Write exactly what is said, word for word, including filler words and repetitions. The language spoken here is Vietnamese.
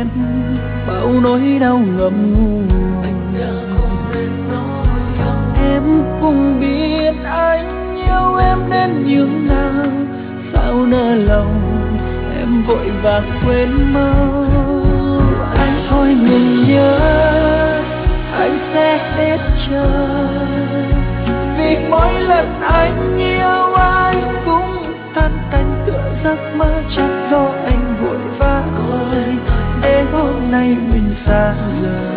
em bao nỗi đau ngậm ngùi. Em cũng biết anh yêu em đến nhường nào, sao nỡ lòng em vội vàng quên mau. Anh thôi ngừng nhớ, anh sẽ hết chờ, vì mỗi lần anh yêu anh cũng tan tành tựa giấc mơ. Chắc do anh vội vã để hôm nay mình xa rời.